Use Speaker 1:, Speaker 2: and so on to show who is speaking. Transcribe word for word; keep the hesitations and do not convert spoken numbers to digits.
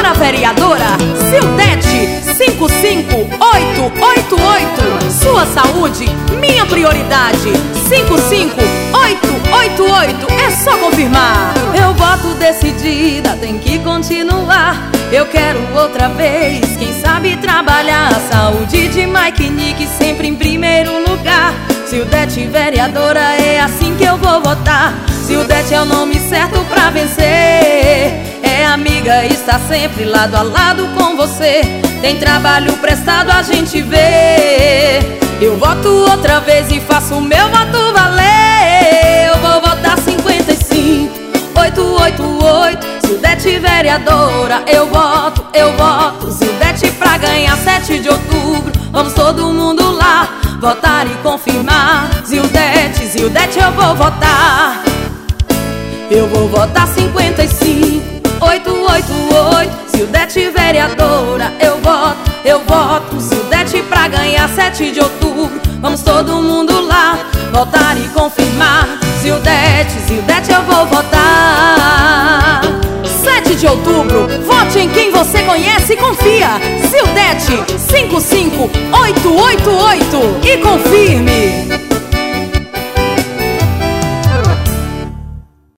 Speaker 1: Pra vereadora, Zildete cinco cinco oito oito oito. Sua saúde, minha prioridade. Cinco cinco oito oito oito. É só confirmar.
Speaker 2: Eu voto decidida, tem que continuar. Eu quero outra vez, quem sabe trabalhar. A saúde de Mike Nick sempre em primeiro lugar. Zildete vereadora, é assim que eu vou votar. Zildete é o nome certo pra vencer. É amiga, está sempre lado a lado com você. Tem trabalho prestado, a gente vê. Eu voto outra vez e faço o meu voto valer. Eu vou votar cinquenta e cinco oito oito oito. Zildete vereadora, eu voto, eu voto. Zildete pra ganhar sete de outubro. Vamos todo mundo lá votar e confirmar. Zildete, Zildete eu vou votar. Eu vou votar cinquenta e cinco oito oito oito. Zildete vereadora, eu voto, eu voto. Zildete pra ganhar sete de outubro. Vamos todo mundo lá votar e confirmar. Zildete, Zildete eu vou votar.
Speaker 1: Sete de outubro, vote em quem você conhece e confia. Zildete cinco cinco oito oito oito. E confirme.